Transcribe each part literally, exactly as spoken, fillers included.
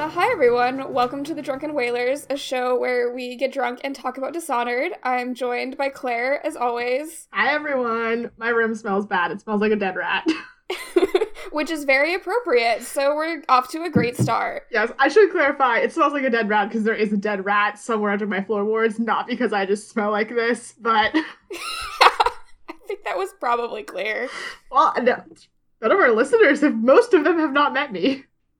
Uh, hi everyone, welcome to the Drunken Whalers, a show where we get drunk and talk about Dishonored. I'm joined by Claire, as always. Hi everyone, my room smells bad, it smells like a dead rat. Which is very appropriate, so we're off to a great start. Yes, I should clarify, it smells like a dead rat because there is a dead rat somewhere under my floorboards, not because I just smell like this, but... I think that was probably clear. Well, no, none of our listeners, have, most of them have not met me.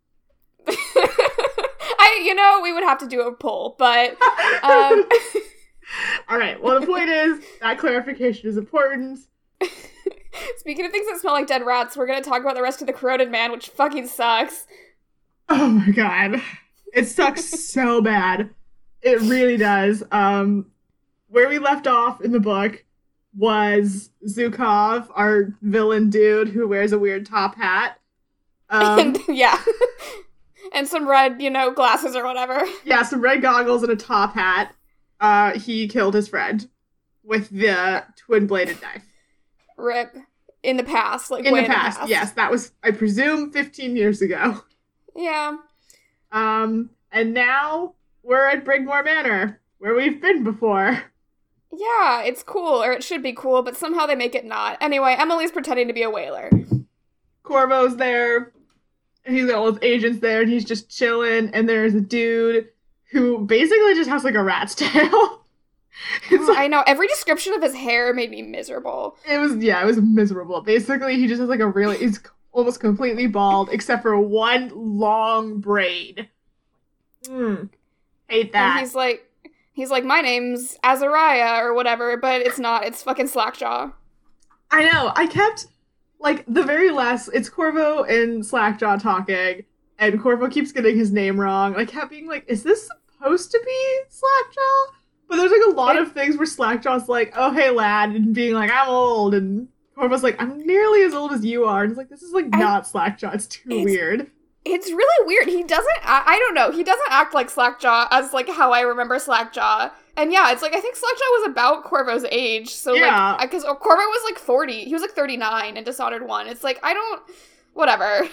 I, you know, we would have to do a poll, but, um... All right, well, the point is, that clarification is important. Speaking of things that smell like dead rats, we're gonna talk about the rest of the Corroded Man, which fucking sucks. Oh my god. It sucks so bad. It really does. Um, where we left off in the book was Zukov, our villain dude who wears a weird top hat. Um, and, yeah. And some red, you know, glasses or whatever. Yeah, some red goggles and a top hat. Uh, he killed his friend with the twin-bladed knife. Rip. In the past, like in way the past, in the past. Yes, that was, I presume, fifteen years ago. Yeah. Um, and now we're at Brigmore Manor, where we've been before. Yeah, it's cool, or it should be cool, but somehow they make it not. Anyway, Emily's pretending to be a whaler. Corvo's there, and he's got all his agents there, and he's just chilling, and there's a dude who basically just has, like, a rat's tail. Oh, like, I know, every description of his hair made me miserable. It was, yeah, it was miserable. Basically, he just has, like, a really, he's almost completely bald, except for one long braid. Hmm. Hate that. And he's like, he's like, my name's Azariah, or whatever, but it's not, it's fucking Slackjaw. I know, I kept, like, the very last, it's Corvo and Slackjaw talking, and Corvo keeps getting his name wrong. I kept being like, is this supposed to be Slackjaw? But there's, like, a lot of things where Slackjaw's like, oh, hey, lad, and being like, I'm old, and Corvo's like, I'm nearly as old as you are, and it's like, this is, like, I, not Slackjaw, it's too it's, weird. It's really weird. He doesn't, I, I don't know, he doesn't act like Slackjaw as, like, how I remember Slackjaw. And yeah, it's like, I think Slackjaw was about Corvo's age, so, yeah. like, because Corvo was, like, forty, he was, like, thirty-nine in Dishonored one. It's like, I don't, whatever.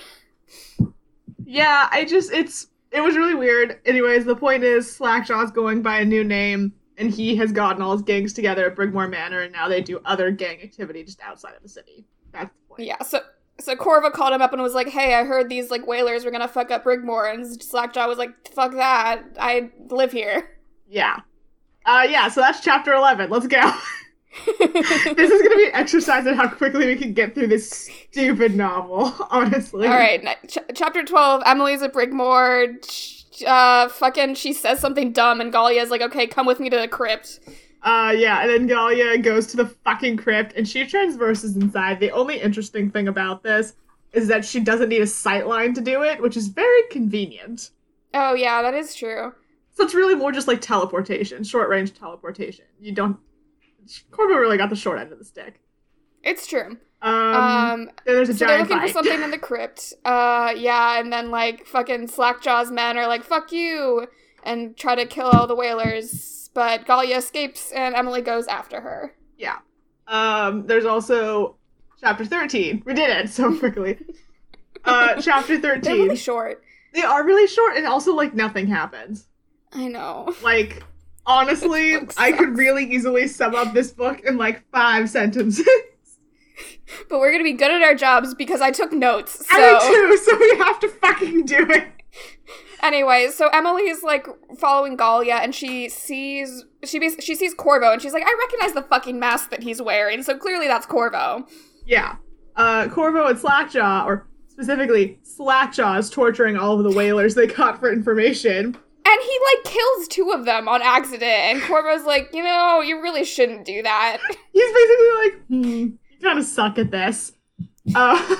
Yeah, I just, it's, it was really weird. Anyways, the point is, Slackjaw's going by a new name, and he has gotten all his gangs together at Brigmore Manor, and now they do other gang activity just outside of the city. That's the point. Yeah, so so Corvo called him up and was like, hey, I heard these, like, whalers were gonna fuck up Brigmore, and Slackjaw was like, fuck that, I live here. Yeah. Uh, yeah, so that's chapter eleven. Let's go. This is gonna be an exercise in how quickly we can get through this stupid novel, honestly. Alright, ch- chapter twelve, Emily's at Brigmore, ch- Uh, fucking, she says something dumb, and Gallia's like, okay, come with me to the crypt. Uh, yeah, and then Gallia goes to the fucking crypt, and she transverses inside. The only interesting thing about this is that she doesn't need a sightline to do it, which is very convenient. Oh, yeah, that is true. So it's really more just like teleportation, short-range teleportation. You don't... Corvo really got the short end of the stick. It's true. Um, um there's a so giant they're looking fight. for something in the crypt. Uh, yeah, and then, like, fucking Slackjaw's men are like, fuck you, and try to kill all the whalers, but Gallia escapes, and Emily goes after her. Yeah. Um, there's also chapter thirteen. We did it so quickly. uh, chapter thirteen. They're really short. They are really short, and also, like, nothing happens. I know. Like, honestly, I could really easily sum up this book in, like, five sentences. But we're gonna be good at our jobs because I took notes, so... I did too, so we have to fucking do it. Anyway, so Emily's, like, following Gallia, and she sees... She bas- she sees Corvo, and she's like, I recognize the fucking mask that he's wearing, so clearly that's Corvo. Yeah. Uh, Corvo and Slackjaw, or specifically, Slackjaw is torturing all of the whalers they caught for information. And he, like, kills two of them on accident, and Corvo's like, you know, you really shouldn't do that. He's basically like, hmm... kind of suck at this. Um,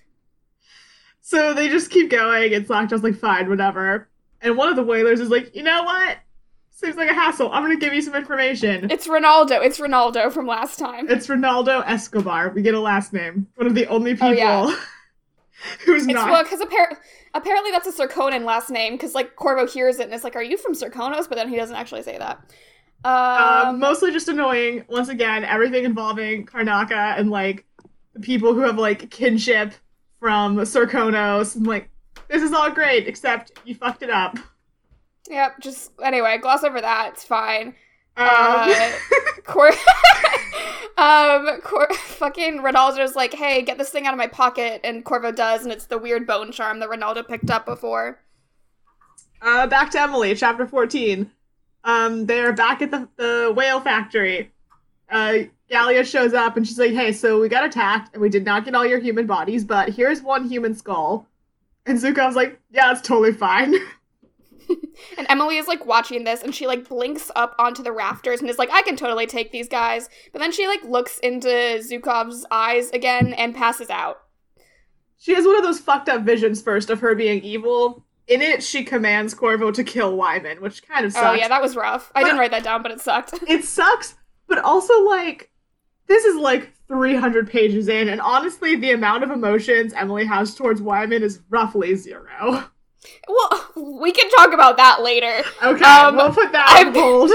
so they just keep going, and Slackjaw's like, fine, whatever. And one of the whalers is like, you know what? Seems like a hassle. I'm gonna give you some information. It's Ronaldo. It's Ronaldo from last time. It's Ronaldo Escobar. We get a last name. One of the only people oh, yeah. who's it's, not. Well, because appar- apparently that's a Serkonan last name, because, like, Corvo hears it, and it's like, are you from Serkonos? But then he doesn't actually say that. Um, um, mostly just annoying. Once again, everything involving Karnaka and, like, the people who have, like, kinship from Serkonos. And, like, This is all great, except you fucked it up. Yep, just, anyway, gloss over that. It's fine. Um. Uh, Cor- um, Cor- fucking Ronaldo's like, hey, get this thing out of my pocket, and Corvo does, and it's the weird bone charm that Ronaldo picked up before. Uh, back to Emily, chapter fourteen. Um, they're back at the, the whale factory. Uh, Gallia shows up, and she's like, hey, so we got attacked, and we did not get all your human bodies, but here's one human skull. And Zukov's like, yeah, it's totally fine. And Emily is, like, watching this, and she, like, blinks up onto the rafters and is like, I can totally take these guys. But then she, like, looks into Zukov's eyes again and passes out. She has one of those fucked up visions first of her being evil. In it, she commands Corvo to kill Wyman, which kind of sucks. Oh, yeah, that was rough. I but didn't write that down, but it sucked. It sucks, but also, like, this is, like, three hundred pages in, and honestly, the amount of emotions Emily has towards Wyman is roughly zero. Well, we can talk about that later. Okay, um, we'll put that I'm, on hold.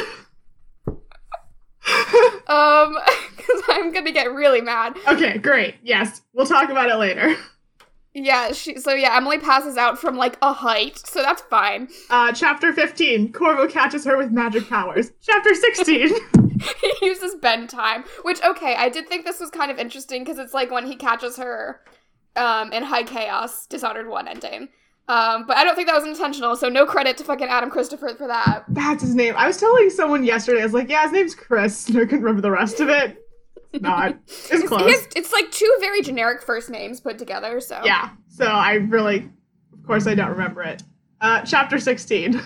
um, because I'm gonna get really mad. Okay, great. Yes, we'll talk about it later. Yeah, she. So yeah, Emily passes out from like a height, so that's fine. Uh, chapter fifteen, Corvo catches her with magic powers. Chapter sixteen. He uses bend time, which, okay, I did think this was kind of interesting, because it's like when he catches her um, in High Chaos, Dishonored one ending. Um, but I don't think that was intentional, so no credit to fucking Adam Christopher for that. That's his name. I was telling someone yesterday, I was like, yeah, his name's Chris, and I couldn't remember the rest of it. It's not. It's, it's close. It's, it's like two very generic first names put together, so. Yeah, so I really, of course I don't remember it. Uh, chapter sixteen.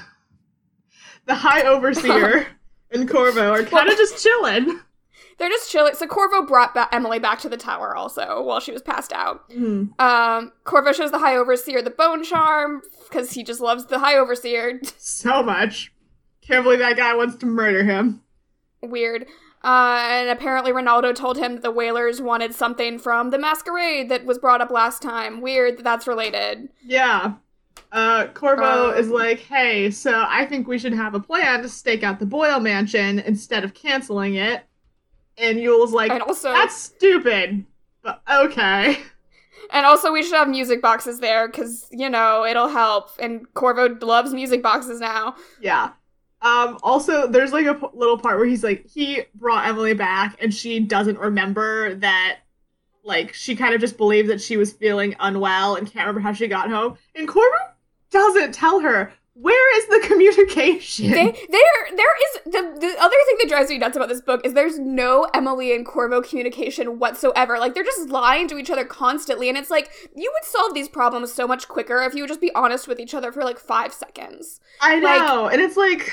The High Overseer and Corvo are kind of just chilling. They're just chilling. So Corvo brought ba- Emily back to the tower also while she was passed out. Mm-hmm. Um, Corvo shows the High Overseer the bone charm because he just loves the High Overseer. So much. Can't believe that guy wants to murder him. Weird. Uh, and apparently Ronaldo told him that the Whalers wanted something from the masquerade that was brought up last time. Weird that that's related. Yeah. Uh, Corvo um, is like, hey, so I think we should have a plan to stake out the Boyle Mansion instead of canceling it. And Yule's like, and also, that's stupid, but okay. And also we should have music boxes there, because, you know, it'll help. And Corvo loves music boxes now. Yeah. Um, also, there's like a p- little part where he's like, he brought Emily back, and she doesn't remember that, like, she kind of just believes that she was feeling unwell and can't remember how she got home. And Corvo doesn't tell her. Where is the communication? They, there, there is, the, the other thing that drives me nuts about this book is there's no Emily and Corvo communication whatsoever. Like, they're just lying to each other constantly, and it's like, you would solve these problems so much quicker if you would just be honest with each other for, like, five seconds. I know, like, and it's like,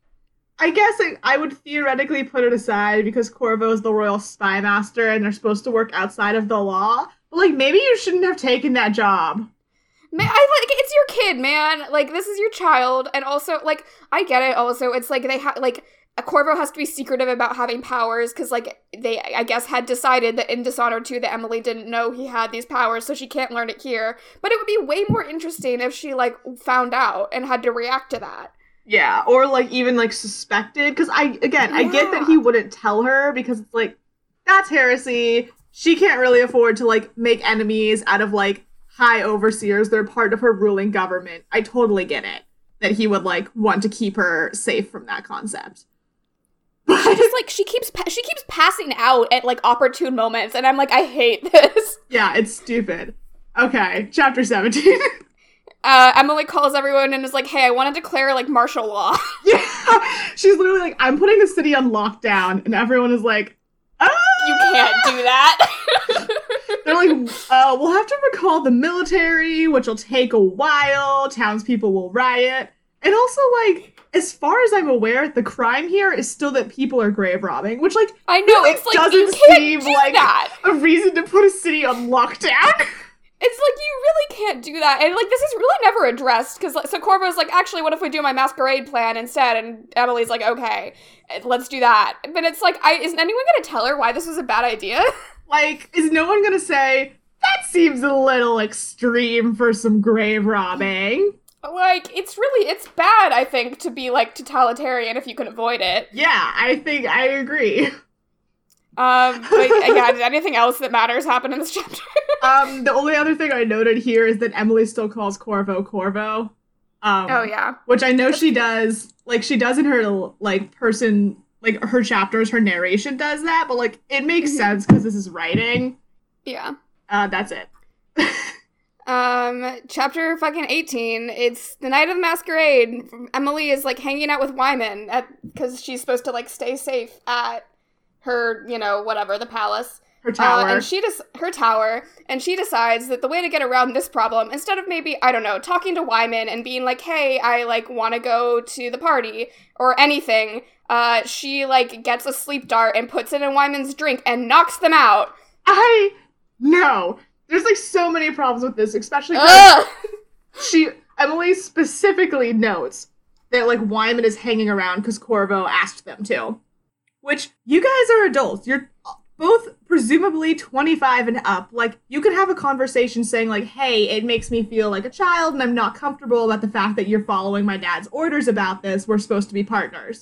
I guess I, I would theoretically put it aside because Corvo is the royal spy master and they're supposed to work outside of the law, but, like, maybe you shouldn't have taken that job. Man, I like it's your kid, man. Like, this is your child, and also, like, I get it. Also, it's like they have like a Corvo has to be secretive about having powers because, like, they I guess had decided that in Dishonored two that Emily didn't know he had these powers, so she can't learn it here. But it would be way more interesting if she like found out and had to react to that. Yeah, or like even like suspected because I again I Yeah. get that he wouldn't tell her because it's like that's heresy. She can't really afford to like make enemies out of like high overseers. They're part of her ruling government. I totally get it that he would like want to keep her safe from that concept. She just like she keeps pa- she keeps passing out at like opportune moments, and I'm like, I hate this. Yeah, it's stupid. Okay, chapter seventeen. Uh, Emily calls everyone and is like, hey, I want to declare like martial law. Yeah, she's literally like, I'm putting the city on lockdown, and everyone is like, oh, You can't do that. They're like, uh, we'll have to recall the military, which will take a while. Townspeople will riot. And also, like, as far as I'm aware, the crime here is still that people are grave robbing, which, like, I know, really it's like, doesn't you can't seem do like that. a reason to put a city on lockdown. It's like, you really can't do that. And, like, this is really never addressed. Because, like, so Corvo's like, actually, what if we do my masquerade plan instead? And Emily's like, okay, let's do that. But it's like, I isn't anyone going to tell her why this was a bad idea? Like, is no one gonna say, that seems a little extreme for some grave robbing? Like, it's really, it's bad, I think, to be, like, totalitarian if you can avoid it. Yeah, I think I agree. Um, but yeah, did anything else that matters happen in this chapter? um, the only other thing I noted here is that Emily still calls Corvo Corvo. Um, oh yeah, which I know she does. Like she does in her like person, like her chapters, her narration does that. But like it makes mm-hmm. sense because this is writing. Yeah. Uh, that's it. um, chapter fucking eighteen. It's the night of the masquerade. Emily is like hanging out with Wyman at because she's supposed to like stay safe at her, you know, whatever, the palace. Her tower. Uh, and she des- her tower, and she decides that the way to get around this problem, instead of maybe, I don't know, talking to Wyman and being like, hey, I, like, want to go to the party, or anything, uh, she, like, gets a sleep dart and puts it in Wyman's drink and knocks them out. I know. There's, like, so many problems with this, especially because she, Emily specifically notes that, like, Wyman is hanging around because Corvo asked them to. Which, you guys are adults. You're both presumably twenty-five and up. Like, you could have a conversation saying, like, hey, it makes me feel like a child and I'm not comfortable about the fact that you're following my dad's orders about this. We're supposed to be partners.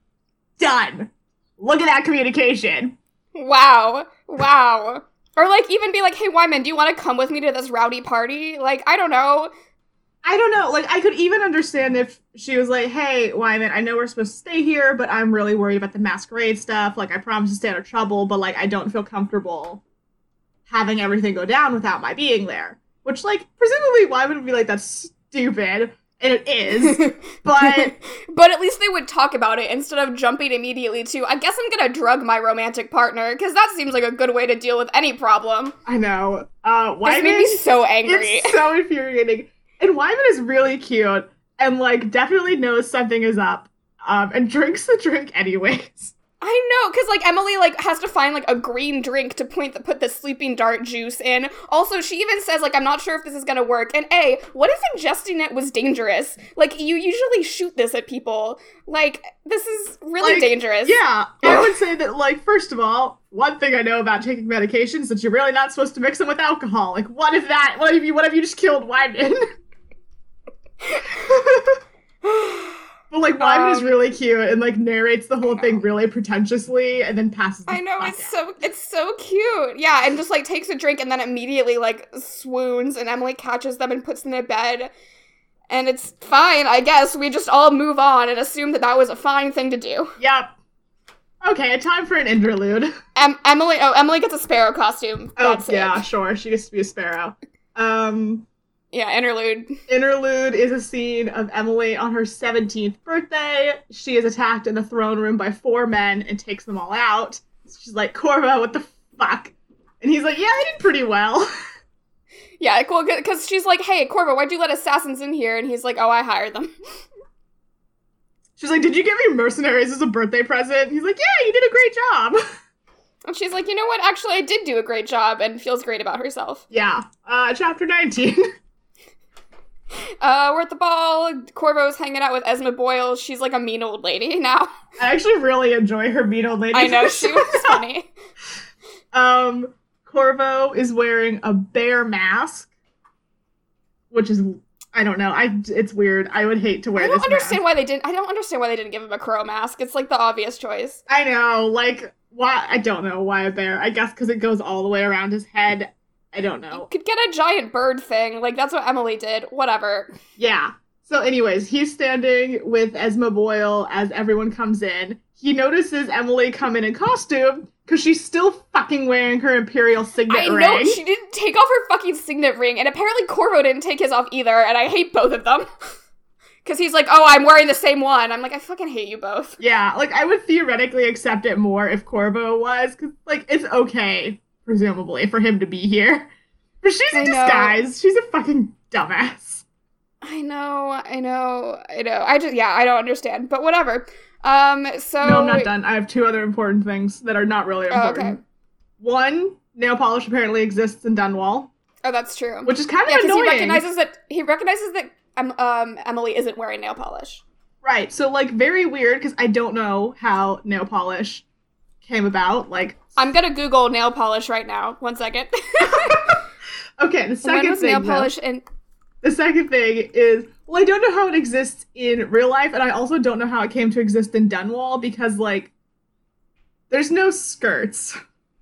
Done. Look at that communication. Wow. Wow. Or, like, even be like, hey, Wyman, do you want to come with me to this rowdy party? Like, I don't know. I don't know. Like, I could even understand if she was like, hey, Wyman, I know we're supposed to stay here, but I'm really worried about the masquerade stuff. Like, I promise to stay out of trouble, but, like, I don't feel comfortable having everything go down without my being there. Which, like, presumably Wyman would be like, that's stupid. And it is. But... but at least they would talk about it instead of jumping immediately to, I guess I'm gonna drug my romantic partner, because that seems like a good way to deal with any problem. I know. Uh, Wyman... This made me so angry. It's so infuriating. And Wyman is really cute and, like, definitely knows something is up um, and drinks the drink anyways. I know, because, like, Emily, like, has to find, like, a green drink to point the, put the sleeping dart juice in. Also, she even says, like, I'm not sure if this is gonna work. And A, what if ingesting it was dangerous? Like, you usually shoot this at people. Like, this is really like, dangerous. Yeah, I would say that, like, first of all, one thing I know about taking medications is that you're really not supposed to mix them with alcohol. Like, what if that, what if you, what if you just killed Wyman? But, like, Wyman um, is really cute and, like, narrates the whole thing really pretentiously and then passes the I know, it's out. so, it's so cute. Yeah, and just, like, takes a drink and then immediately, like, swoons, and Emily catches them and puts them in bed. And it's fine, I guess. We just all move on and assume that that was a fine thing to do. Yep. Okay, time for an interlude. Em- Emily, oh, Emily gets a sparrow costume. That's oh, yeah, it. sure. She gets to be a sparrow. Um... Yeah, interlude. Interlude is a scene of Emily on her seventeenth birthday. She is attacked in the throne room by four men and takes them all out. She's like, Corvo, what the fuck? And he's like, yeah, I did pretty well. Yeah, cool, because she's like, hey, Corvo, why'd you let assassins in here? And he's like, oh, I hired them. She's like, did you give me mercenaries as a birthday present? He's like, yeah, you did a great job. And she's like, you know what? Actually, I did do a great job, and feels great about herself. Yeah. Uh, chapter nineteen. Uh, we're at the ball. Corvo's hanging out with Esma Boyle. She's like a mean old lady now. I actually really enjoy her mean old lady. I know, she was funny. Um, Corvo is wearing a bear mask, which is, I don't know, I, it's weird. I would hate to wear this I don't this understand mask. why they didn't, I don't understand why they didn't give him a crow mask. It's like the obvious choice. I know, like, why, I don't know why a bear. I guess because it goes all the way around his head. I don't know. You could get a giant bird thing. Like, that's what Emily did. Whatever. Yeah. So anyways, he's standing with Esma Boyle as everyone comes in. He notices Emily come in in costume because she's still fucking wearing her Imperial signet I ring. know, she didn't take off her fucking signet ring, and apparently Corvo didn't take his off either, and I hate both of them. Because he's like, oh, I'm wearing the same one. I'm like, I fucking hate you both. Yeah, like, I would theoretically accept it more if Corvo was, because, like, it's okay, presumably, for him to be here. But she's in disguise. She's a fucking dumbass. I know, I know, I know. I just, yeah, I don't understand, but whatever. Um, so... No, I'm not done. I have two other important things that are not really important. Oh, okay. One, nail polish apparently exists in Dunwall. Oh, that's true. Which is kind of yeah, annoying. he recognizes that, he recognizes that um, um, Emily isn't wearing nail polish. Right, so, like, very weird, because I don't know how nail polish came about, like... I'm gonna Google nail polish right now. One second. Okay, the second when was thing, nail though, polish in... the second thing is, well, I don't know how it exists in real life, and I also don't know how it came to exist in Dunwall, because, like, There's no skirts.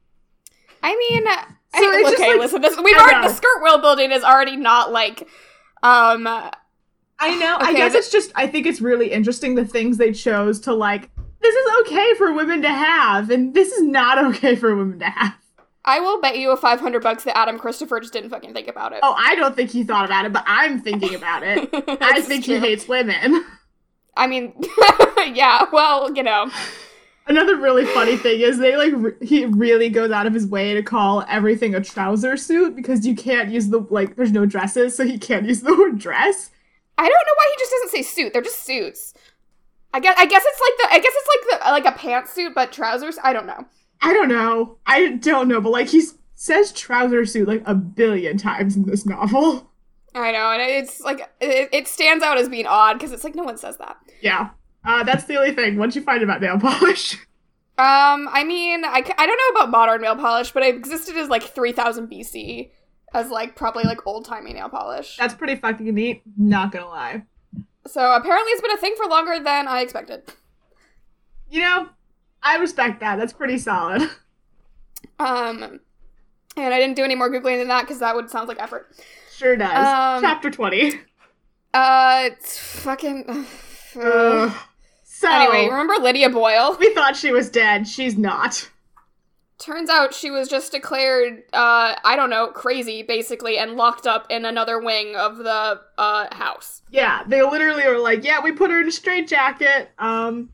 I mean, So I, it's just, okay, like- listen, this, we've I already, know. the skirt wheel building is already not, like, um, I know. I Okay, guess th- it's just, I think it's really interesting the things they chose to, like, this is okay for women to have, and this is not okay for women to have. I will bet you a five hundred bucks that Adam Christopher just didn't fucking think about it. Oh, I don't think he thought about it, but I'm thinking about it. I This is think true. he hates women. I mean, yeah, well, you know. Another really funny thing is they, like, re- he really goes out of his way to call everything a trouser suit because you can't use the, like, there's no dresses, so he can't use the word dress. I don't know why he just doesn't say suit. They're just suits. I guess I guess it's like the I guess it's like the like a pantsuit but trousers. I don't know. I don't know. I don't know, but, like, he s- says trouser suit, like, a billion times in this novel. I know, and it's like it, it stands out as being odd because it's like no one says that. Yeah. Uh, that's the only thing. What'd you find about nail polish? Um, I mean, I, ca- I don't know about modern nail polish, but it existed as like three thousand B C as like probably like old timey nail polish. That's pretty fucking neat. Not gonna lie. So apparently it's been a thing for longer than I expected. You know, I respect that. That's pretty solid. Um, and I didn't do any more googling than that because that would sound like effort. Sure does. Um, Chapter twenty. Uh, it's fucking. Ugh. So, Anyway, remember Lydia Boyle? we thought she was dead. She's not. Turns out she was just declared, uh, I don't know, crazy, basically, and locked up in another wing of the, uh, house. Yeah, they literally were like, yeah, we put her in a straitjacket. Um,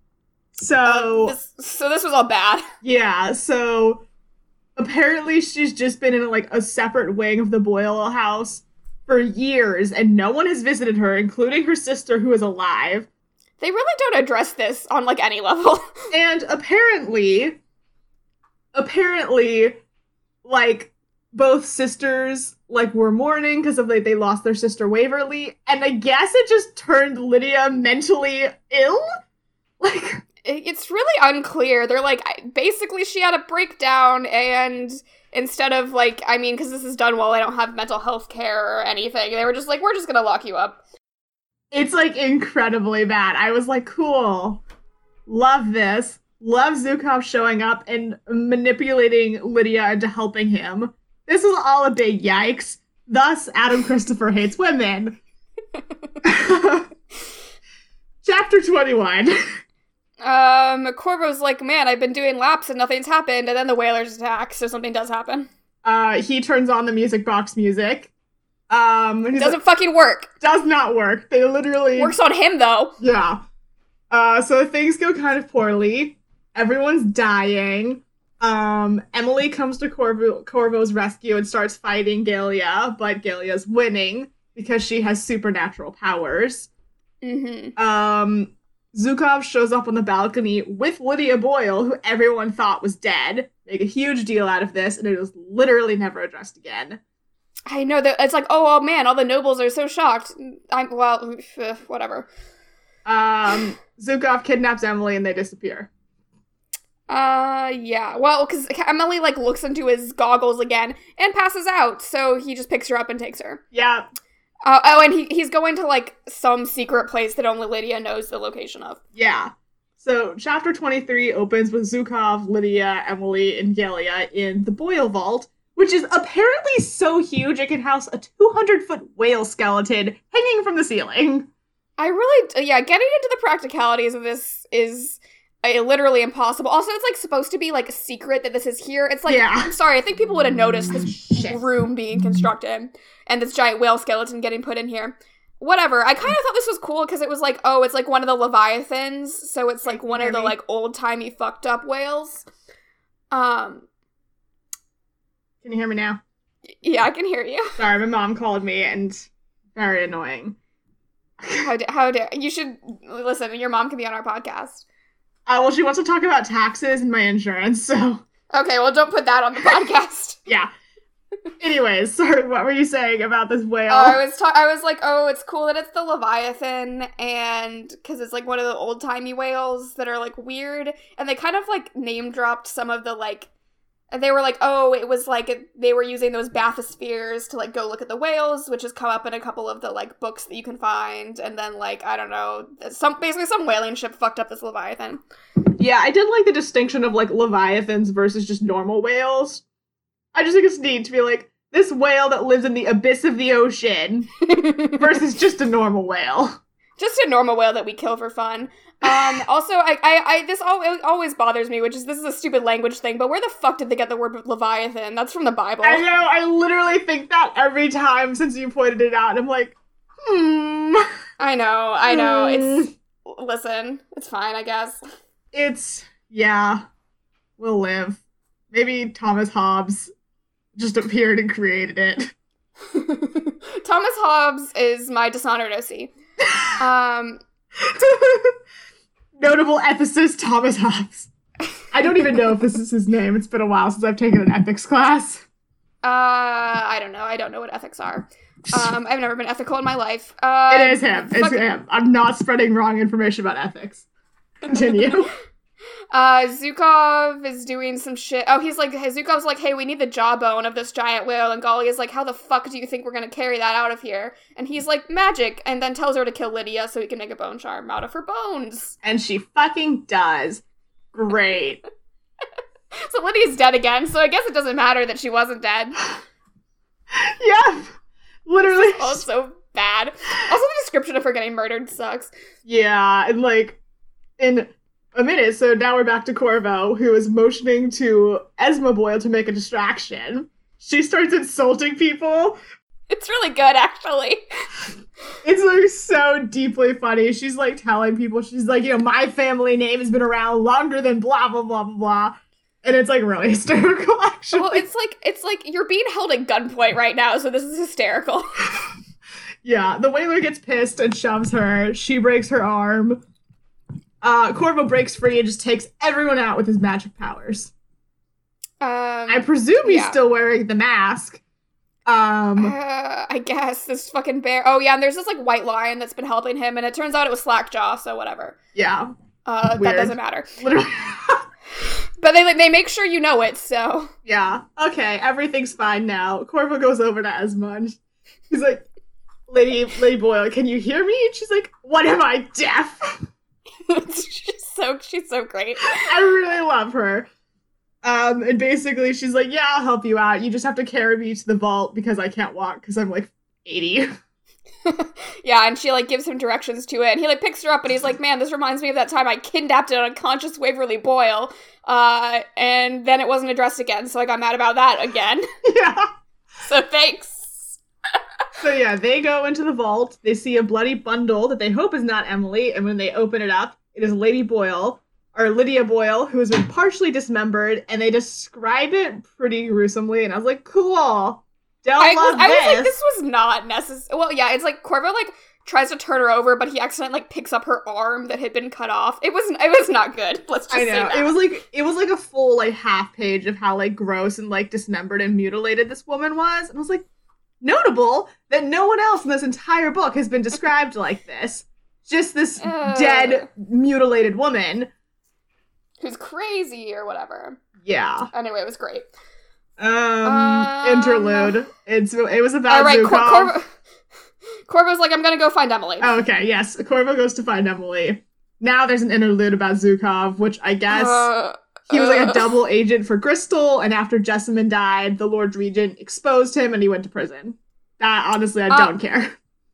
so, This, so this was all bad. yeah, so apparently she's just been in, like, a separate wing of the Boyle house for years, and no one has visited her, including her sister, who is alive. They really don't address this on, like, any level. And apparently, apparently, like, both sisters, like, were mourning because of, like, they lost their sister Waverly, and I guess it just turned Lydia mentally ill? Like, It- It's really unclear. They're like, I- basically she had a breakdown, and instead of, like, I mean, because this is done while I don't have mental health care or anything, they were just like, we're just gonna lock you up. it's, like, incredibly bad. I was like, cool. Love this. Love Zukov showing up and manipulating Lydia into helping him. This is all a big yikes. Thus, Adam Christopher hates women. Chapter twenty-one. Um, Corvo's like, man, I've been doing laps and nothing's happened, and then the whalers attack, so something does happen. Uh, he turns on the music box music. Um, he's Doesn't like, fucking work. does not work. They literally Works on him, though. Yeah. Uh, so things go kind of poorly. Everyone's dying. Um, Emily comes to Corvo- Corvo's rescue and starts fighting Galia, but Galia's winning because she has supernatural powers. Mm-hmm. Um, Zukov shows up on the balcony with Lydia Boyle, who everyone thought was dead. Make a huge deal out of this, and it was literally never addressed again. I know that it's like, oh, oh man, all the nobles are so shocked. I'm, well, uh, whatever. Um, Zukov kidnaps Emily and they disappear. Uh, yeah. Well, because Emily, like, looks into his goggles again and passes out, so he just picks her up and takes her. Yeah. Uh, oh, and he, he's going to, like, some secret place that only Lydia knows the location of. Yeah. So chapter twenty-three opens with Zukov, Lydia, Emily, and Galia in the Boyle Vault, which is apparently so huge it can house a two hundred foot whale skeleton hanging from the ceiling. I really, yeah, getting into the practicalities of this is uh, literally impossible. Also, it's, like, supposed to be, like, a secret that this is here. It's like, Yeah. I'm sorry, I think people would have noticed this Shit. room being constructed and this giant whale skeleton getting put in here. Whatever. I kind of thought this was cool because it was like, oh, it's like one of the Leviathans, so it's like one of the me? like old-timey fucked up whales. Um, Can you hear me now? yeah, I can hear you. Sorry, my mom called me and very annoying. How da- how dare you should listen. Your mom can be on our podcast. Uh, well, she wants to talk about taxes and my insurance, so Okay, well, don't put that on the podcast. yeah. Anyways, sorry, what were you saying about this whale? Oh, I was ta- I was like, oh, it's cool that it's the Leviathan, and because it's like one of the old timey whales that are like weird, and they kind of like name dropped some of the like they were like, oh, it was like they were using those bathyspheres to like go look at the whales, which has come up in a couple of the like books that you can find. And then like, I don't know, some basically some whaling ship fucked up this Leviathan. Yeah, I did like the distinction of like Leviathans versus just normal whales. I just think it's neat to be like, this whale that lives in the abyss of the ocean versus just a normal whale. Just a normal whale that we kill for fun. Um, also, I, I, I, this al- always bothers me, which is, this is a stupid language thing, but where the fuck did they get the word Leviathan? That's from the Bible. I know, I literally think that every time since you pointed it out. I'm like, hmm. I know, I know, it's, listen, it's fine, I guess. It's, yeah, we'll live. Maybe Thomas Hobbes just appeared and created it. Thomas Hobbes is my Dishonored O C. Um... Notable ethicist Thomas Hobbes. I don't even know if this is his name. It's been a while since I've taken an ethics class. Uh, I don't know. I don't know what ethics are. Um, I've never been ethical in my life. Uh, it is him. It's fuck- him. I'm not spreading wrong information about ethics. Continue. Uh, Zukov is doing some shit. Oh, he's like, hey, Zukov's like, hey, we need the jawbone of this giant whale. And Golly is like, how the fuck do you think we're gonna carry that out of here? And he's like, magic. And then tells her to kill Lydia so he can make a bone charm out of her bones. And she fucking does. Great. So Lydia's dead again, so I guess it doesn't matter that she wasn't dead. Yeah. Literally. Also bad. Also, the description of her getting murdered sucks. Yeah, and like, in a minute, so now we're back to Corvo, who is motioning to Esma Boyle to make a distraction. She starts insulting people. It's really good, actually. It's like so deeply funny. She's like telling people, she's like, you know, my family name has been around longer than blah, blah, blah, blah, blah. And it's like really hysterical, actually. Well, it's like, it's like you're being held at gunpoint right now, so this is hysterical. Yeah, the whaler gets pissed and shoves her. She breaks her arm. Uh, Corvo breaks free and just takes everyone out with his magic powers. Um, I presume he's yeah. still wearing the mask. Um, uh, I guess this fucking bear. Oh yeah, and there's this like white lion that's been helping him, and it turns out it was Slackjaw. So whatever. Yeah. Uh, Weird. that doesn't matter. Literally. But they like they make sure you know it. So yeah. Okay, everything's fine now. Corvo goes over to Esma and he's like, "Lady, Lady Boyle, can you hear me?" And she's like, "What am I, deaf?" she's so she's so great. I really love her. Um, and basically she's like, yeah, I'll help you out. You just have to carry me to the vault because I can't walk because I'm like eighty. Yeah, and she like gives him directions to it, and he like picks her up and he's like, man, this reminds me of that time I kidnapped an unconscious Waverly Boyle. Uh, and then it wasn't addressed again, so I got mad about that again. Yeah. So thanks. So yeah, they go into the vault. They see a bloody bundle that they hope is not Emily, and when they open it up, it is Lady Boyle, or Lydia Boyle, who has been partially dismembered, and they describe it pretty gruesomely, and I was like, cool. Don't I love was, I this. was like, this was not necessary. Well, yeah, it's like Corvo like tries to turn her over, but he accidentally like picks up her arm that had been cut off. It was it was not good. Let's just I say know. that. It was like it was like a full like half page of how like gross and like dismembered and mutilated this woman was. And I was like, notable that no one else in this entire book has been described like this. Just this uh, dead, mutilated woman. Who's crazy or whatever. Yeah. Anyway, it was great. Um, Um, interlude. It's it was about All right, Zukov. Cor- Corvo. Corvo's like, I'm gonna go find Emily. Oh, okay, yes. Corvo goes to find Emily. Now there's an interlude about Zukov, which I guess Uh, he was like a uh, double agent for Crystal, and after Jessamine died, the Lord Regent exposed him and he went to prison. That, honestly, I Uh, don't care.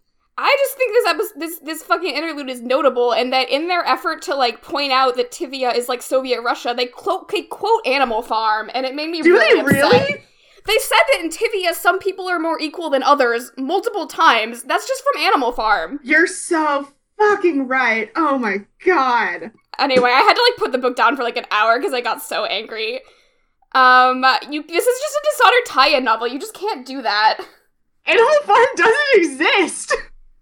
I just think this episode, this this fucking interlude is notable, and that in their effort to like point out that Tivia is like Soviet Russia, they quote they quote Animal Farm, and it made me Do really they upset. really? They said that in Tivia, some people are more equal than others multiple times. That's just from Animal Farm. You're so fucking right. Oh my god. Anyway, I had to like put the book down for like an hour because I got so angry. Um, you this is just a Dishonored tie-in novel. You just can't do that. Animal Farm doesn't exist.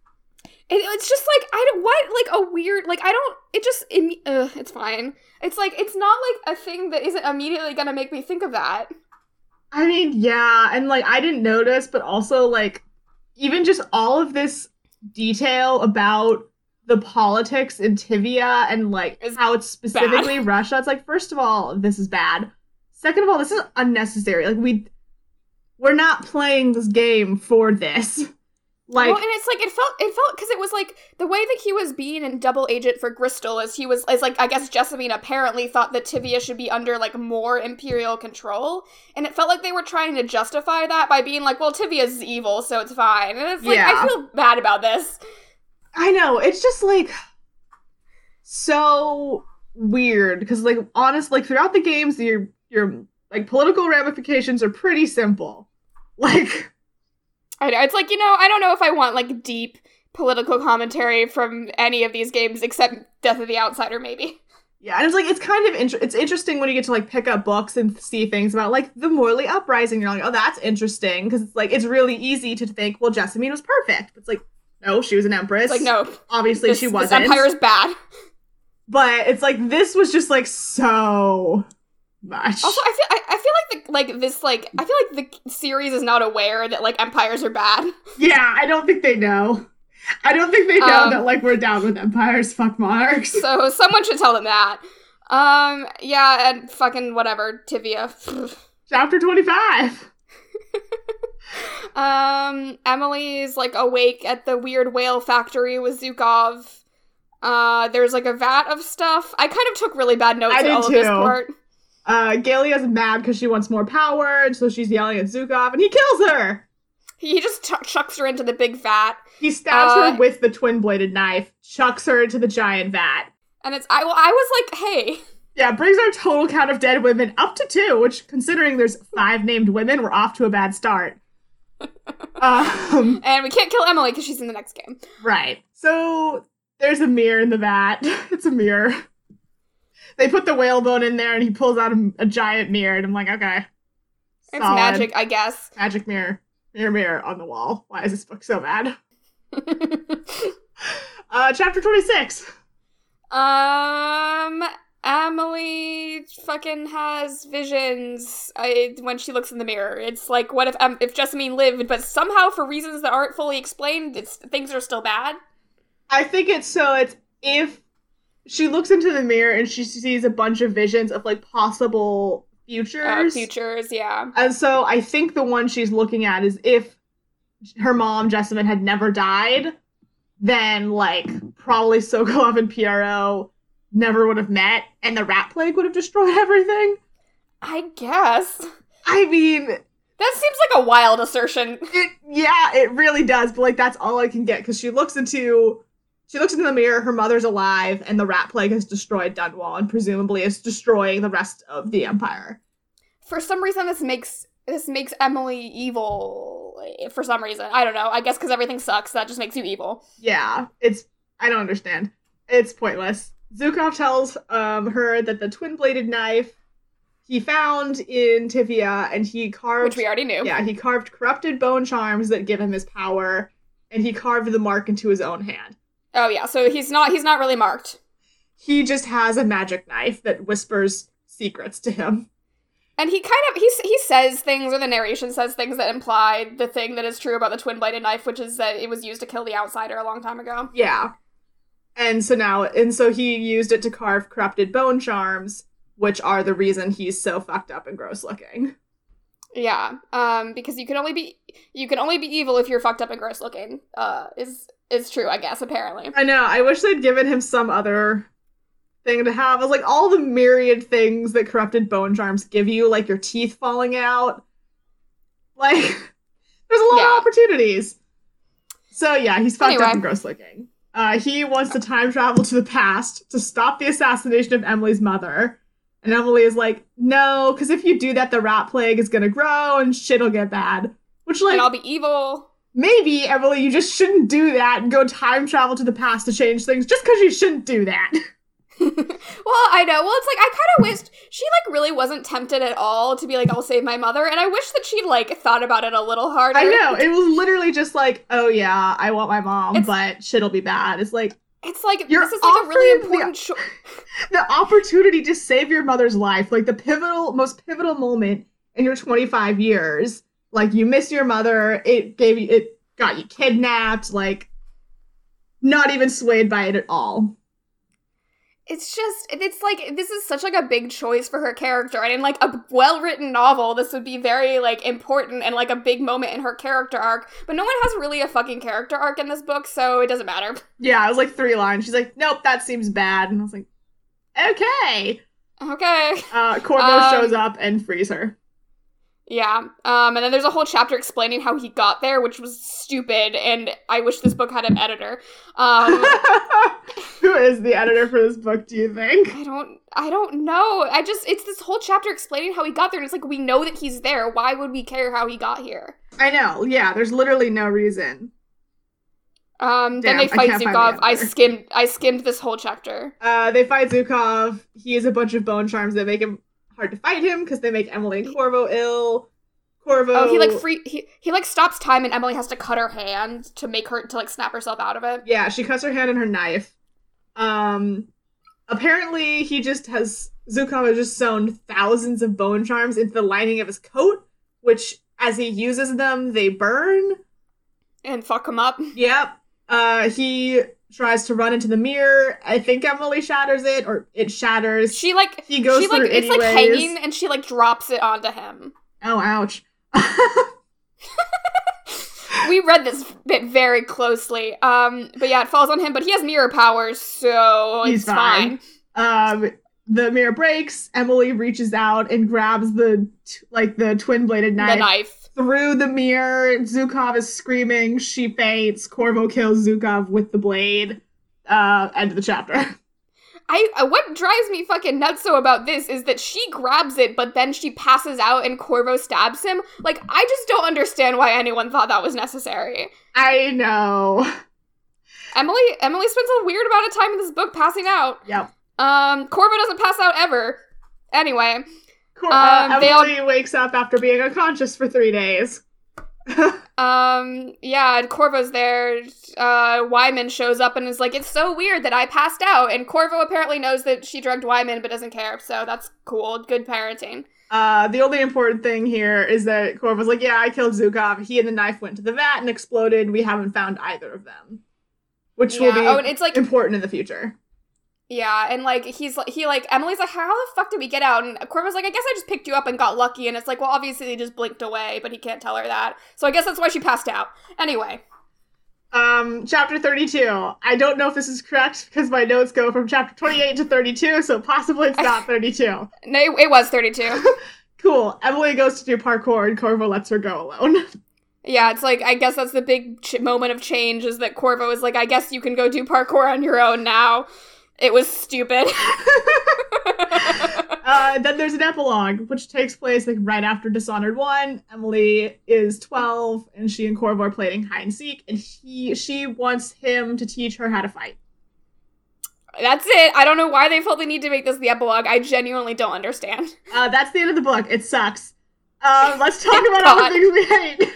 It, it's just like I don't what like a weird like I don't it just it, ugh, it's fine. It's like it's not like a thing that isn't immediately gonna make me think of that. I mean, yeah, and like I didn't notice, but also like even just all of this detail about the politics in Tivia and like It's how it's specifically Russia. It's like, first of all, this is bad. Second of all, this is unnecessary. Like, we, we're not playing this game for this. Like, well, and it's like, it felt, it felt, because it was like, the way that he was being a double agent for Gristol is he was, is like, I guess Jessamine apparently thought that Tivia should be under, like, more Imperial control, and it felt like they were trying to justify that by being like, well, Tivia's evil, so it's fine, and it's like, Yeah. I feel bad about this. I know, it's just, like, so weird, because, like, honest, like, throughout the games, your, your, like, political ramifications are pretty simple. Like... I know, it's like, you know, I don't know if I want, like, deep political commentary from any of these games, except Death of the Outsider, maybe. Yeah, and it's like, it's kind of, inter- it's interesting when you get to, like, pick up books and see things about, like, the Morley Uprising. You're like, oh, that's interesting, because it's like, it's really easy to think, well, Jessamine was perfect. It's like, no, she was an empress. It's like, no. Obviously, this, she wasn't. This empire's bad. But it's like, this was just, like, so much. Also, I feel I, I feel like the, like this like I feel like the series is not aware that like empires are bad. Yeah, I don't think they know. I don't think they know um, that like we're down with empires. Fuck monarchs. So someone should tell them that. Um, yeah, and fucking whatever, Tivia. Chapter twenty-five. um, Emily's like awake at the weird whale factory with Zukov. Uh, there's like a vat of stuff. I kind of took really bad notes I at did all too. of this part. Uh, Galia's mad because she wants more power, and so she's yelling at Zukov, and he kills her! He just ch- chucks her into the big vat. He stabs uh, her with the twin-bladed knife, chucks her into the giant vat. And it's, I, well, I was like, hey. Yeah, brings our total count of dead women up to two, which, considering there's five named women, we're off to a bad start. um, and we can't kill Emily because she's in the next game. Right. So, there's a mirror in the vat. It's a mirror. They put the whalebone in there, and he pulls out a, a giant mirror, and I'm like, okay. It's solid. Magic, I guess. Magic mirror. Mirror, mirror on the wall. Why is this book so bad? uh, chapter twenty-six. Um, Emily fucking has visions I, when she looks in the mirror. It's like, what if um, if Jessamine lived, but somehow for reasons that aren't fully explained, it's things are still bad? I think it's so it's if she looks into the mirror and she sees a bunch of visions of, like, possible futures. Uh, futures, yeah. And so I think the one she's looking at is if her mom, Jessamine, had never died, then, like, probably Sokolov and P R O never would have met, and the rat plague would have destroyed everything. I guess. I mean... That seems like a wild assertion. It, yeah, it really does, but, like, that's all I can get, because she looks into... She looks into the mirror, her mother's alive, and the rat plague has destroyed Dunwall, and presumably is destroying the rest of the Empire. For some reason, this makes this makes Emily evil. For some reason. I don't know. I guess because everything sucks, that just makes you evil. Yeah, it's... I don't understand. It's pointless. Zukov tells um, her that the twin-bladed knife he found in Tivia, and he carved... Which we already knew. Yeah, he carved corrupted bone charms that give him his power, and he carved the mark into his own hand. Oh yeah, so he's not he's not really marked. He just has a magic knife that whispers secrets to him. And he kind of, he, he says things, or the narration says things that imply the thing that is true about the twin-bladed knife, which is that it was used to kill the Outsider a long time ago. Yeah. And so now, and so he used it to carve corrupted bone charms, which are the reason he's so fucked up and gross looking. Yeah, um, because you can only be, you can only be evil if you're fucked up and gross looking, uh, is... It's true, I guess, apparently. I know. I wish they'd given him some other thing to have. I was like, all the myriad things that corrupted bone charms give you, like your teeth falling out. Like, there's a lot yeah. of opportunities. So, yeah, he's fucked anyway. up and gross looking. Uh, he wants to time travel to the past to stop the assassination of Emily's mother. And Emily is like, no, because if you do that, the rat plague is gonna grow and shit'll get bad. Which, like... And I'll be evil. Maybe, Emily, you just shouldn't do that and go time travel to the past to change things just because you shouldn't do that. Well, I know. Well, it's like, I kind of wished she, like, really wasn't tempted at all to be like, I'll save my mother, and I wish that she'd, like, thought about it a little harder. I know. It was literally just like, oh, yeah, I want my mom, it's, but shit'll be bad. It's like... It's like, this is, like, a really important... The, cho- the opportunity to save your mother's life, like, the pivotal, most pivotal moment in your twenty-five years... Like, you miss your mother, it gave you, it got you kidnapped, like, not even swayed by it at all. it's just, it's like, this is such like a big choice for her character, and in like a well-written novel, this would be very like important and like a big moment in her character arc, but no one has really a fucking character arc in this book, so it doesn't matter. Yeah, it was like three lines. She's like, nope, that seems bad. And I was like, okay. Okay. Uh, Corvo um, shows up and frees her. Yeah, um, and then there's a whole chapter explaining how he got there, which was stupid, and I wish this book had an editor. Um, Who is the editor for this book, do you think? I don't, I don't know. I just, it's this whole chapter explaining how he got there, and it's like, we know that he's there. Why would we care how he got here? I know, yeah, there's literally no reason. Um, Damn, then they fight I Zukov. I skimmed, I skimmed this whole chapter. Uh, they fight Zukov. He has a bunch of bone charms that make him hard to fight him because they make Emily and Corvo ill. Corvo. Oh, he like free. He he like stops time, and Emily has to cut her hand to make her to like snap herself out of it. Yeah, she cuts her hand and her knife. Um, apparently he just has Zukov has just sewn thousands of bone charms into the lining of his coat, which as he uses them, they burn and fuck him up. Yep. Uh, he tries to run into the mirror. I think Emily shatters it, or it shatters. She like he goes she through like it's anyways. like hanging, and she like drops it onto him. Oh, ouch. We read this bit very closely. Um, but yeah, it falls on him, but he has mirror powers, so He's it's fine. fine. Um, the mirror breaks. Emily reaches out and grabs the t- like the twin bladed knife. The knife. Through the mirror, Zukov is screaming. She faints. Corvo kills Zukov with the blade. Uh, end of the chapter. I uh, what drives me fucking nuts so about this is that she grabs it, but then she passes out and Corvo stabs him. Like, I just don't understand why anyone thought that was necessary. I know. Emily Emily spends a weird amount of time in this book passing out. Yep. Um, Corvo doesn't pass out ever. Anyway. Cor- uh, um, Emily all- wakes up after being unconscious for three days. um, yeah, and Corvo's there. Uh, Wyman shows up and is like, it's so weird that I passed out. And Corvo apparently knows that she drugged Wyman, but doesn't care. So that's cool. Good parenting. Uh, the only important thing here is that Corvo's like, yeah, I killed Zukov. He and the knife went to the vat and exploded. We haven't found either of them. Which Yeah. will be oh, and it's like, important in the future. Yeah, and like, he's like, he like, Emily's like, how the fuck did we get out? And Corvo's like, I guess I just picked you up and got lucky. And it's like, well, obviously they just blinked away, but he can't tell her that. So I guess that's why she passed out. Anyway. Um, chapter thirty-two. I don't know if this is correct because my notes go from chapter twenty-eight to thirty-two, so possibly it's not thirty-two. No, it was thirty-two. Cool. Emily goes to do parkour and Corvo lets her go alone. Yeah, it's like, I guess that's the big ch- moment of change is that Corvo is like, I guess you can go do parkour on your own now. It was stupid. uh, then there's an epilogue, which takes place like right after Dishonored one. Emily is twelve, and she and Corvo are playing hide and seek, and he she wants him to teach her how to fight. That's it. I don't know why they felt the need to make this the epilogue. I genuinely don't understand. Uh, that's the end of the book. It sucks. Um, let's talk about all the things we hate.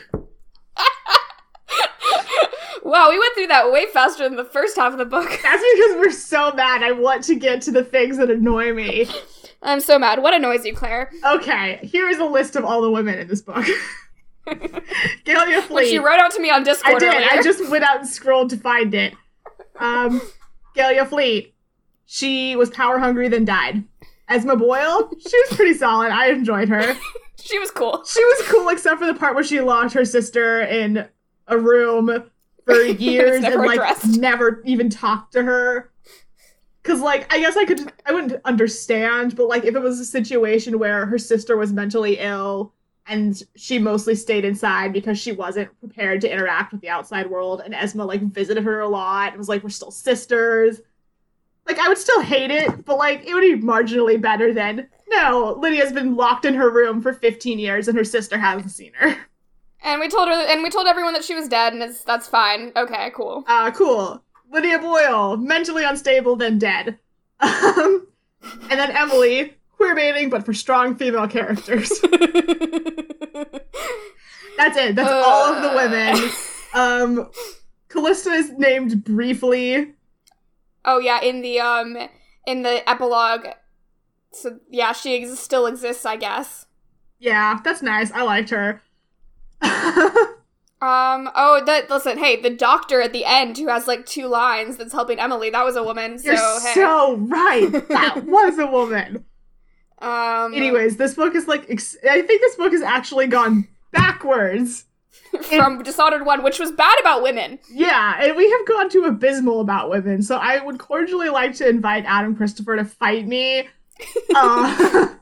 Wow, we went through that way faster than the first half of the book. That's because we're so mad. I want to get to the things that annoy me. I'm so mad. What annoys you, Claire? Okay, here is a list of all the women in this book. Galia Fleet. Which you wrote out to me on Discord I did. earlier. I just went out and scrolled to find it. Um, Galia Fleet. She was power hungry, then died. Esma Boyle. She was pretty solid. I enjoyed her. She was cool. She was cool, except for the part where she locked her sister in a room for years and like addressed. never even talked to her. Cause like I guess I could I wouldn't understand, but like if it was a situation where her sister was mentally ill and she mostly stayed inside because she wasn't prepared to interact with the outside world, and Esma like visited her a lot and was like, we're still sisters. Like I would still hate it, but like it would be marginally better than no, Lydia's been locked in her room for fifteen years and her sister hasn't seen her. And we told her, and we told everyone that she was dead, and it's, that's fine. Okay, cool. Uh, cool. Lydia Boyle, mentally unstable, then dead. Um, and then Emily, queerbaiting, but for strong female characters. That's it. That's uh, all of the women. Um, Callista is named briefly. Oh yeah, in the um, in the epilogue. So yeah, she ex- still exists, I guess. Yeah, that's nice. I liked her. Um, oh, that, listen, hey, the doctor at the end who has, like, two lines that's helping Emily, that was a woman, so, You're hey. so right! That was a woman! Um... Anyways, this book is, like, ex- I think this book has actually gone backwards. From it, Dishonored one, which was bad about women. Yeah, and we have gone to abysmal about women, so I would cordially like to invite Adam Christopher to fight me. Uh,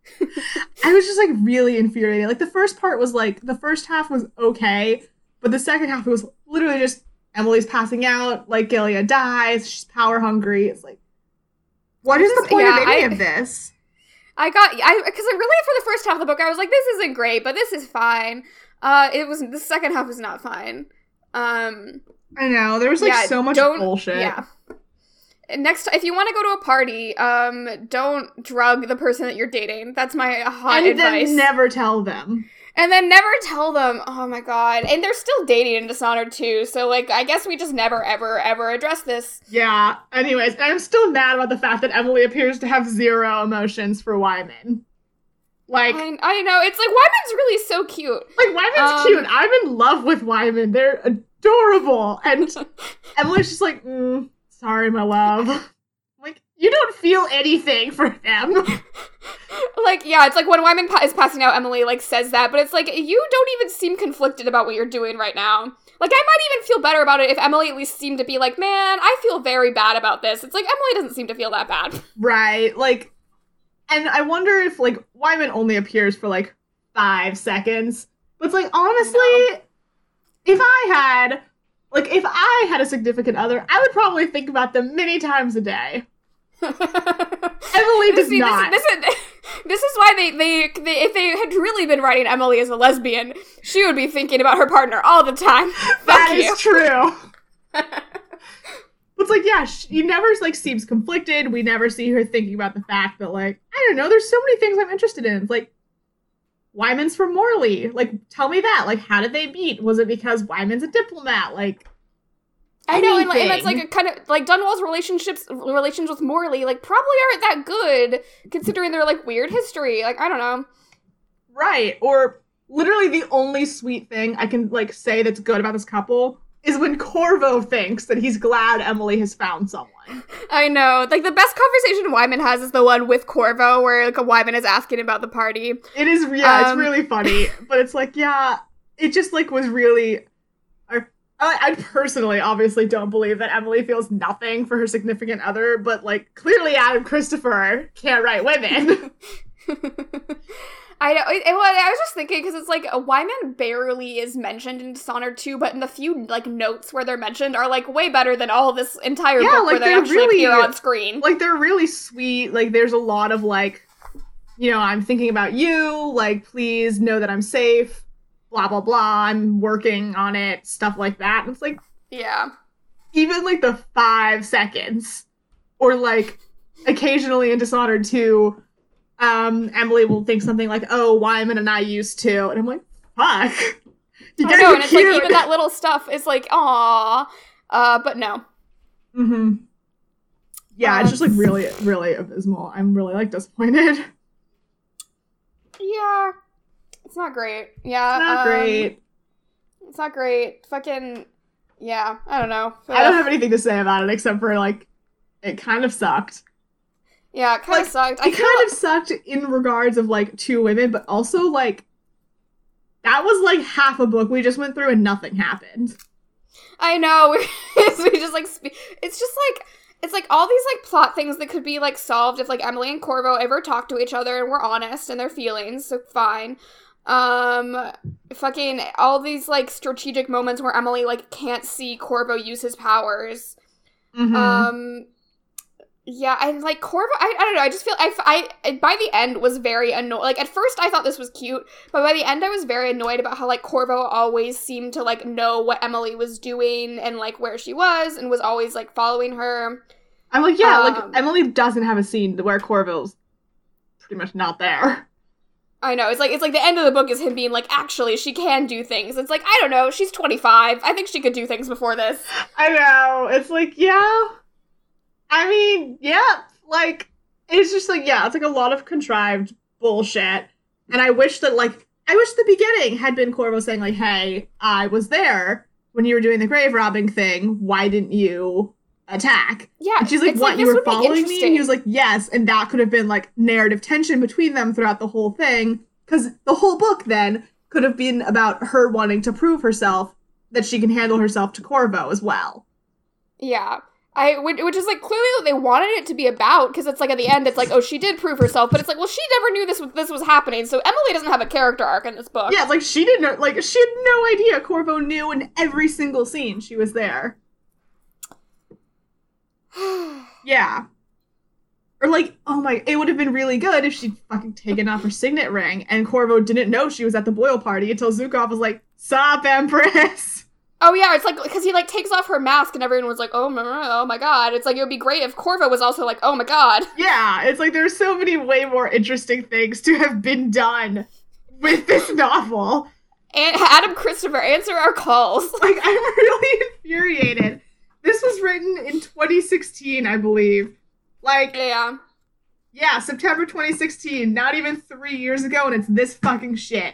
I was just, like, really infuriated. Like, the first part was, like, the first half was okay, but the second half was literally just Emily's passing out, like, Gilead dies, she's power hungry. It's like, what is the point yeah, of any I, of this? I got, I because I really, for the first half of the book, I was like, this isn't great, but this is fine. Uh, it was, the second half was not fine. Um, I know, there was, like, yeah, so much bullshit. Yeah. Next, if you want to go to a party, um, don't drug the person that you're dating. That's my hot and advice. And then never tell them. And then never tell them. Oh my god. And they're still dating in Dishonored too, so, like, I guess we just never, ever, ever address this. Yeah. Anyways, I'm still mad about the fact that Emily appears to have zero emotions for Wyman. Like, I, I know. It's like, Wyman's really so cute. Like, Wyman's um, cute. I'm in love with Wyman. They're adorable. And Emily's just like, mm, sorry, my love. Like, you don't feel anything for them. Like, yeah, it's like when Wyman pa- is passing out, Emily, like, says that, but it's like, you don't even seem conflicted about what you're doing right now. Like, I might even feel better about it if Emily at least seemed to be like, man, I feel very bad about this. It's like, Emily doesn't seem to feel that bad. Right. Like, and I wonder if, like, Wyman only appears for, like, five seconds. But it's like, honestly, no. if I had, like, if I had a significant other, I would probably think about them many times a day. Emily does See, not. This, this, is, this is why they, they, they, if they had really been writing Emily as a lesbian, she would be thinking about her partner all the time. That is true. It's like, yeah, she never, like, seems conflicted. We never see her thinking about the fact that, like, I don't know, there's so many things I'm interested in. It's like, Wyman's from Morley. Like, tell me that. Like, how did they meet? Was it because Wyman's a diplomat? Like, I know, and, like, and that's, like, a kind of, like, Dunwall's relationships, relations with Morley, like, probably aren't that good, considering their, like, weird history. Like, I don't know. Right. Or, literally the only sweet thing I can, like, say that's good about this couple is when Corvo thinks that he's glad Emily has found someone. I know. Like, the best conversation Wyman has is the one with Corvo, where, like, a Wyman is asking about the party. It is, yeah, um, it's really funny. But it's like, yeah, it just, like, was really... I, I personally, obviously, don't believe that Emily feels nothing for her significant other, but, like, clearly Adam Christopher can't write women. I know. It, it, well, I was just thinking, because it's like, Wyman barely is mentioned in Dishonored two, but in the few, like, notes where they're mentioned are, like, way better than all this entire yeah, book like, where they actually really, appear on screen. Like, they're really sweet. Like, there's a lot of, like, you know, I'm thinking about you. Like, please know that I'm safe. Blah, blah, blah. I'm working on it. Stuff like that. And it's like... Yeah. Even, like, the five seconds. Or, like, occasionally in Dishonored two... Um, Emily will think something like, oh, Wyman and I used to. And I'm like, fuck. You I know, and it's cute. Like, even that little stuff is like, aw. Uh, but no. Mm-hmm. Yeah, um, it's just, like, really, really abysmal. I'm really, like, disappointed. Yeah. It's not great. Yeah. It's not um, great. It's not great. Fucking, yeah, I don't know. I don't have anything to say about it except for, like, it kind of sucked. Yeah, it kind like, of sucked. I it kind like... of sucked in regards of, like, two women, but also, like, that was, like, half a book we just went through and nothing happened. I know. we just, like, spe- it's just, like, it's, like, all these, like, plot things that could be, like, solved if, like, Emily and Corvo ever talk to each other and were honest in their feelings, so fine. Um, fucking all these, like, strategic moments where Emily, like, can't see Corvo use his powers. Mm-hmm. Um... Yeah, and, like, Corvo, I, I don't know, I just feel, I, I, by the end, was very annoyed. Like, at first, I thought this was cute, but by the end, I was very annoyed about how, like, Corvo always seemed to, like, know what Emily was doing and, like, where she was, and was always, like, following her. I'm like, yeah, um, like, Emily doesn't have a scene where Corvo's pretty much not there. I know, it's like, it's like the end of the book is him being like, actually, she can do things. It's like, I don't know, she's twenty-five. I think she could do things before this. I know, it's like, yeah... I mean, yeah, like, it's just like, yeah, it's like a lot of contrived bullshit. And I wish that, like, I wish the beginning had been Corvo saying, like, hey, I was there when you were doing the grave robbing thing. Why didn't you attack? Yeah. And she's like, it's what, like, you this were would be following me? And he was interesting. like, yes. And that could have been, like, narrative tension between them throughout the whole thing. Because the whole book, then, could have been about her wanting to prove herself that she can handle herself to Corvo as well. Yeah. I would, which is like clearly what they wanted it to be about, because it's like at the end, it's like, oh, she did prove herself, but it's like, well, she never knew this was, this was happening, so Emily doesn't have a character arc in this book. Yeah, like she didn't know, like she had no idea Corvo knew in every single scene she was there. Yeah. Or like, oh my, it would have been really good if she'd fucking taken off her signet ring and Corvo didn't know she was at the Boyle party until Zukov was like, sup, Empress? Oh yeah, it's like, because he like takes off her mask and everyone was like, oh my, oh my god. It's like, it would be great if Corvo was also like, oh my god. Yeah, it's like there's so many way more interesting things to have been done with this novel. And Adam Christopher, answer our calls. Like, I'm really infuriated. This was written in twenty sixteen, I believe. Like, Yeah. yeah, September twenty sixteen, not even three years ago, and it's this fucking shit.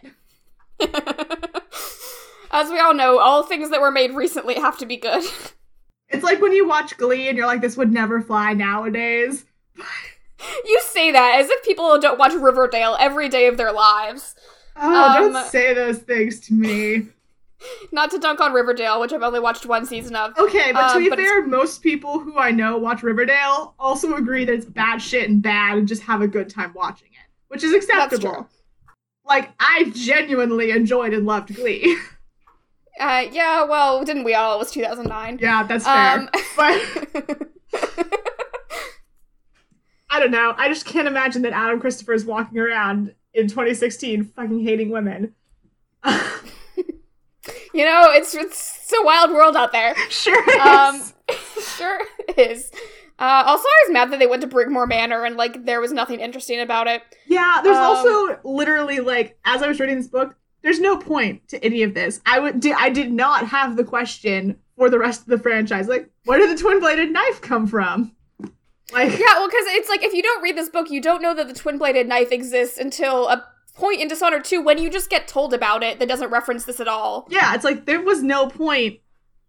As we all know, all things that were made recently have to be good. It's like when you watch Glee and you're like, this would never fly nowadays. You say that as if people don't watch Riverdale every day of their lives. Oh, Um, don't say those things to me. Not to dunk on Riverdale, which I've only watched one season of. Okay, but to Um, be but fair, most people who I know watch Riverdale also agree that it's bad shit and bad and just have a good time watching it, which is acceptable. true. Like, I genuinely enjoyed and loved Glee. Uh, yeah, well, didn't we all? It was two thousand nine. Yeah, that's fair. Um, But I don't know. I just can't imagine that Adam Christopher is walking around in twenty sixteen fucking hating women. you know, it's it's a wild world out there. Sure is. Um, sure is. Uh, also, I was mad that they went to Brigmore Manor and, like, there was nothing interesting about it. Yeah, there's um, also literally, like, as I was reading this book, there's no point to any of this. I would, di- I did not have the question for the rest of the franchise. Like, where did the twin-bladed knife come from? Like, Yeah, well, because it's like, if you don't read this book, you don't know that the twin-bladed knife exists until a point in Dishonored two when you just get told about it that doesn't reference this at all. yeah, it's like there was no point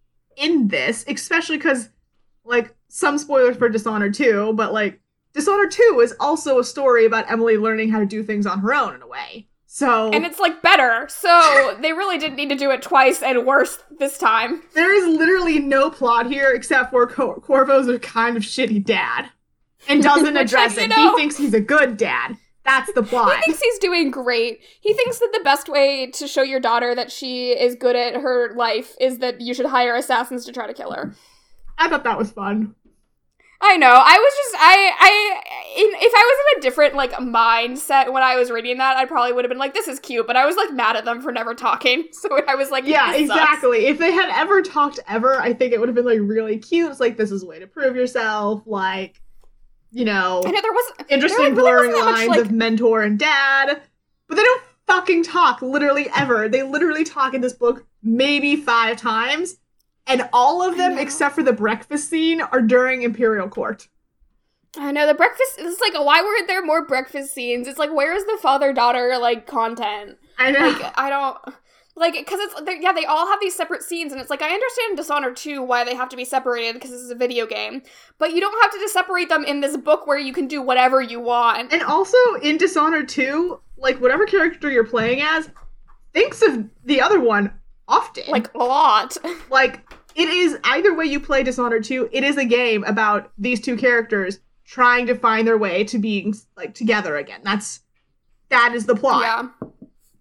in this, especially because, like, some spoilers for Dishonored two, but, like, Dishonored two is also a story about Emily learning how to do things on her own, in a way. So, And it's, like, better, so they really didn't need to do it twice and worse this time. there is literally no plot here except for Cor- Corvo's a kind of shitty dad. And doesn't Which, address like, it. you know- He thinks he's a good dad. That's the plot. He thinks he's doing great. He thinks that the best way to show your daughter that she is good at her life is that you should hire assassins to try to kill her. I thought that was fun. I know. I was just I I in, if I was in a different like mindset when I was reading that, I probably would have been like, "This is cute," but I was like mad at them for never talking. So I was like, Yeah, "This sucks." exactly. If they had ever talked ever, I think it would have been like really cute. It's like, this is a way to prove yourself. Like, you know, I know there wasn't interesting there really blurring wasn't that much, lines like- of mentor and dad. But they don't fucking talk literally ever. They literally talk in this book maybe five times. And all of them, know. except for the breakfast scene, are during Imperial Court. I know the breakfast. It's like, why weren't there more breakfast scenes? It's like, where is the father daughter like content? I know. Like, I don't like because it's they're- yeah, they all have these separate scenes, and it's like I understand Dishonored two why they have to be separated because this is a video game, but you don't have to just separate them in this book where you can do whatever you want. And also in Dishonored two, like whatever character you're playing as thinks of the other one often. Like a lot. Like it is either way you play Dishonored two, it is a game about these two characters trying to find their way to being like together again. That's that is the plot. Yeah.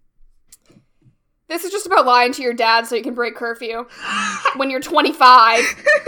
This is just about lying to your dad so you can break curfew when you're twenty-five.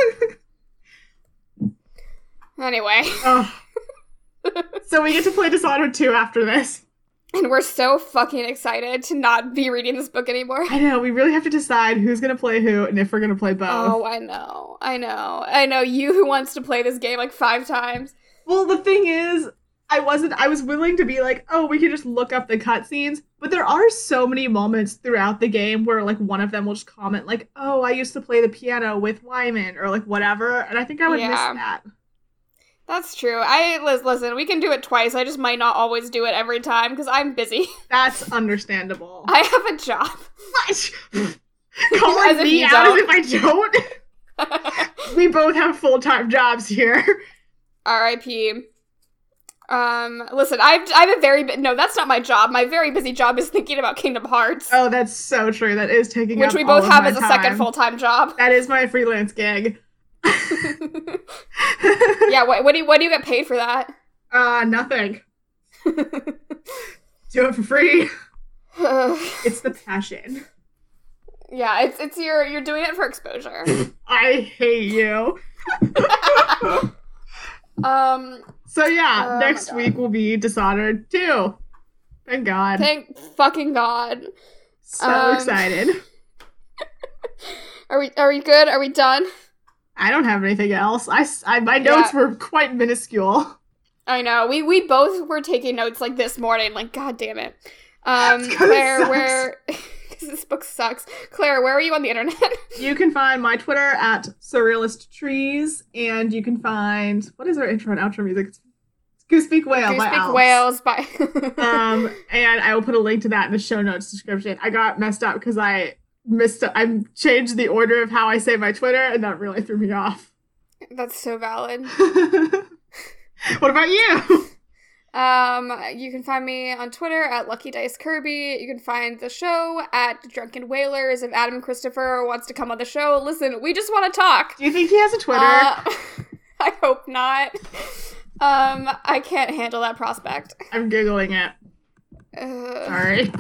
Anyway. Oh. So we get to play Dishonored two after this. And we're so fucking excited to not be reading this book anymore. I know, we really have to decide who's gonna play who and if we're gonna play both. Oh, I know. I know. I know. You who wants to play this game like five times. Well, the thing is, I wasn't, I was willing to be like, oh, we could just look up the cutscenes, but there are so many moments throughout the game where, like, one of them will just comment, like, oh, I used to play the piano with Wyman, or, like, whatever, and I think I would Yeah. miss that. That's true. I lis- listen. We can do it twice. I just might not always do it every time because I'm busy. That's understandable. I have a job. What? Calling As if me you out don't. as if I don't? We both have full-time jobs here. R I P Um, listen, I've I have a very bu- no. That's not my job. My very busy job is thinking about Kingdom Hearts, Oh, that's so true. That is taking which up we all both of have my as a time. second full time job. That is my freelance gig. Yeah. What, what do you what do you get paid for that? Uh, nothing. Do it for free. It's the passion. Yeah, it's it's your you're doing it for exposure. I hate you. um. So yeah, Oh next my God. week will be Dishonored two. Thank God. Thank fucking God. so um, excited. Are we are we good? Are we done? I don't have anything else. I, s- I- my notes Yeah. were quite minuscule. I know. We we both were taking notes like this morning. Like, God damn it. Um, It's 'cause it Claire, sucks. where because this book sucks. Claire, where are you on the internet? You can find my Twitter at Surrealist Trees, and you can find what is our intro and outro music? It's Goose Speak Whale Goose by Speak Alps. Whales by. Um, and I will put a link to that in the show notes description. I got messed up because I missed. I changed the order of how I say my Twitter, and that really threw me off. That's so valid. What about you? Um, you can find me on Twitter at Lucky Dice Kirby. You can find the show at Drunken Whalers. If Adam Christopher wants to come on the show, listen, we just want to talk. Do you think he has a Twitter? Uh, I hope not. Um, I can't handle that prospect. I'm googling it. Uh, Sorry.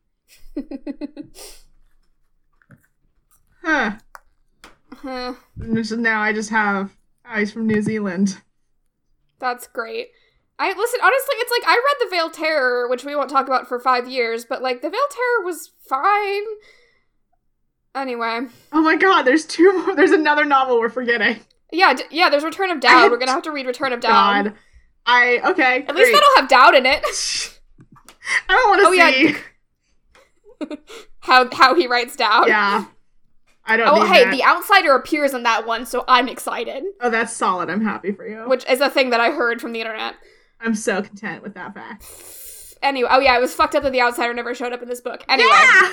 Huh. huh, And so now I just have. Oh, he's from New Zealand. that's great. I listen, honestly, it's like I read The Veiled Terror, which we won't talk about for five years, but like The Veiled Terror was fine. Anyway. Oh my God! There's two more. There's another novel we're forgetting. Yeah, d- yeah, there's Return of Dowd. We're gonna have to read Return of Dowd. God. I okay. At least that'll have Dowd in it. I don't want to Oh, yeah. see. How how he writes Dowd. Yeah. I don't. Oh, need hey, that. the outsider appears in that one, so I'm excited. Oh, that's solid. I'm happy for you. Which is a thing that I heard from the internet. I'm so content with that fact. Anyway, oh yeah, it was fucked up that the outsider never showed up in this book. Anyway. Yeah!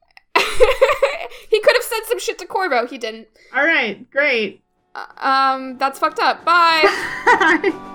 He could have said some shit to Corvo. He didn't. All right. Great. Uh, um, that's fucked up. Bye. Bye.